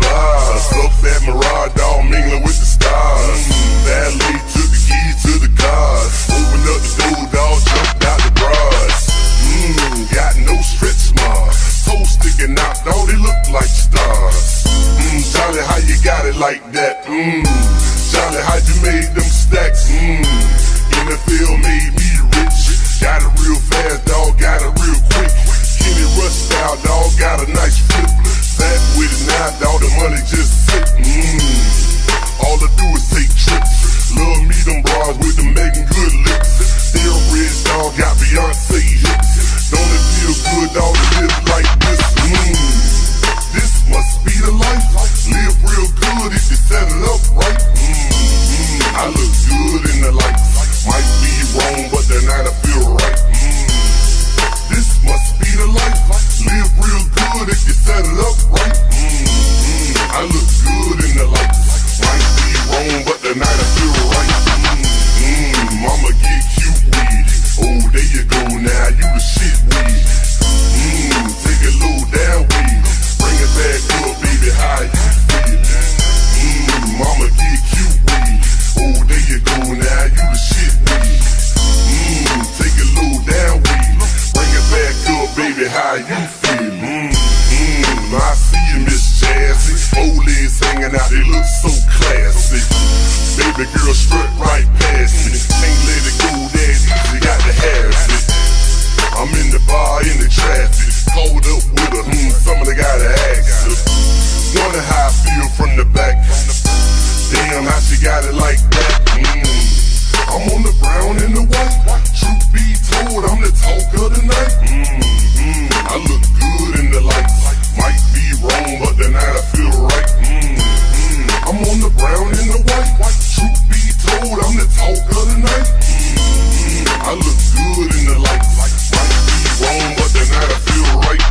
bars. Up that Mirage, dog, mingling with the stars. Valet took the keys to the cars. Opened up the door, dog, jumped out the bras. Got no stretch marks. Toes sticking out, dog, they look like stars. Charlie, how you got it like that? Charlie, how you made them stacks? NFL made me rich. Got it real fast, dog, got it real quick. Kenny Rush style, dog, got a nice flip. Back with it now, dog, the money just sit. All I do is take trips. Love me them bras with them making good lips. Still rich, dog, got Beyonce hits. Don't it feel good, dog, to live like this? This must be the life. Live real good if you set it up right. I look good in the lights. Might be wrong, but tonight I feel right. This must be the life. Live real good if you set it up right. I look good in the lights. Might be wrong, but tonight I feel right. Mama get cute with it. Oh, there you go now, you the shit with it. Take it low down with it. Bring it back up, baby, how you feel? Mama get cute with it. Oh, there you go now, you the shit with it. Take it low down with it. Bring it back up, baby, how you feel? I see you, Miss Jazzy. Old legs hanging out, they look so classy. Baby girl strut right past me. Ain't let it go that easy, got to have it. I'm in the bar, in the traffic. Caught up with her, somebody gotta ask her. Wonder how I feel from the back. Damn, how she got it like that. I'm on the brown and the white. Truth be told, I'm the talk of the night. I look good in the lights. Might be wrong, but tonight I feel right. I'm on the brown and the white. Truth be told, I'm the talk of the night. I look good in the lights. Might be wrong, but tonight I feel right.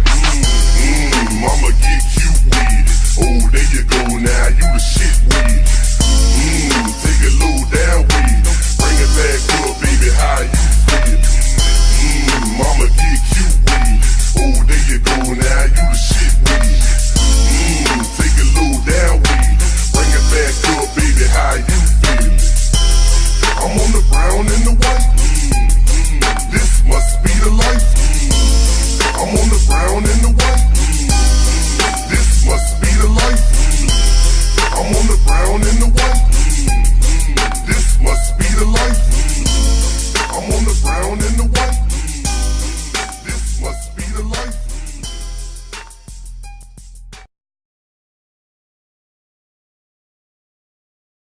Mama get cute with it. Oh, there you go now, you the shit with it. Take it low down with it. Bring it back up, baby, how you feel? Mama get cute with it. Oh, there you go now, you the shit with it. Take it low down with it. Bring it back up, baby, how you feel? I'm on the brown and the white.